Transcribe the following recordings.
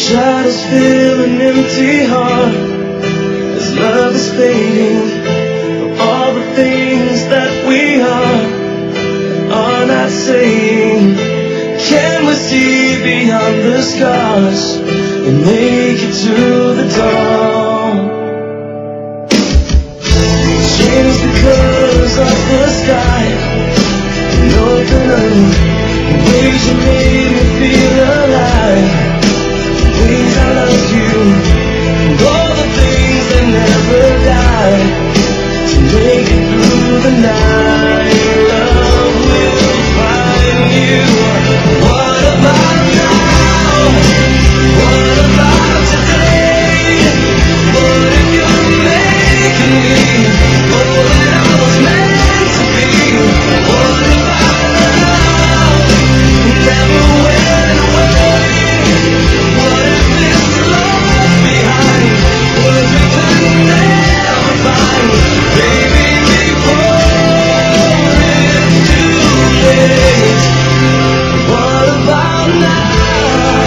Shadows fill an empty heart as love is fading. All the things that we are not saying. Can we see beyond the scars and make it to the dawn? Change the colors of the sky and open up ways you made me feel alive. Ways I love you and all the things that never die. To make it through the night, love will find you. What about now? What about today? What if you're making me all that I was meant to be? What if our love never went away? What if this lost behind was we could never find? Baby, before it's too late. What about now?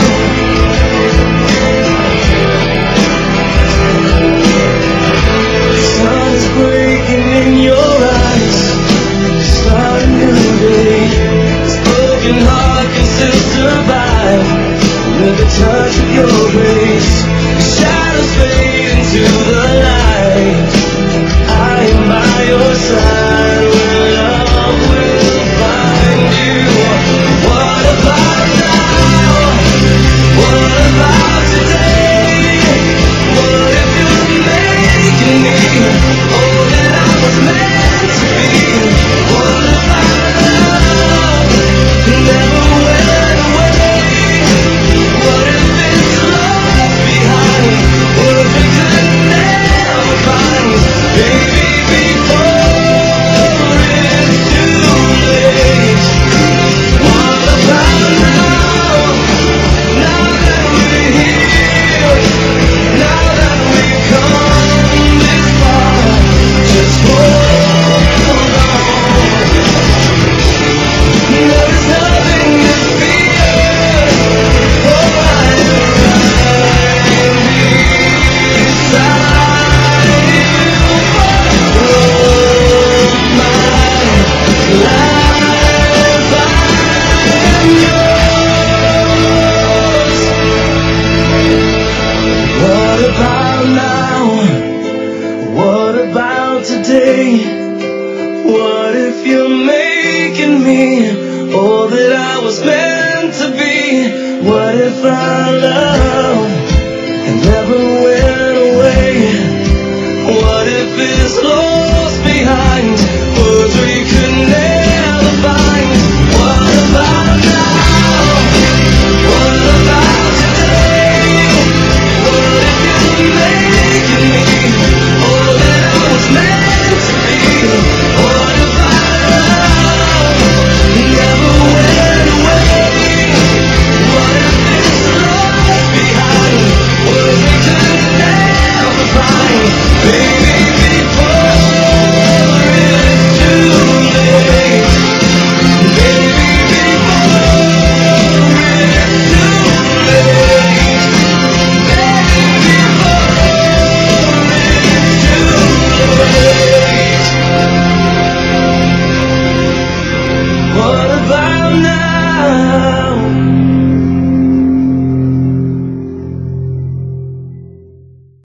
The sun is breaking in your eyes. Start a new day. This broken heart can still survive with the touch of your grace. The shadows fade into the light. I am by your side where love will find you. What about now? What about today? What if you're making me all that I was meant to be? What if our love never went away? What if it's lost behind? What if we could never find? Baby, before it's too late. What about now? Now that we're here, now that we've come this far, just hold on. There's nothing to fear. Oh, I am right beside you for all my life. I'm yours. What about now? What about today? What if you're making me all that I was meant to be? What if our love never went away? What if it's lost behind words we could never find? What about now? What about today? What if you're making me all that I was meant to be? What if our love never went away? What if it's lost behind words we could never find? Baby, before it's too late. Baby, before it's too late. Baby, before it's too late. What about now?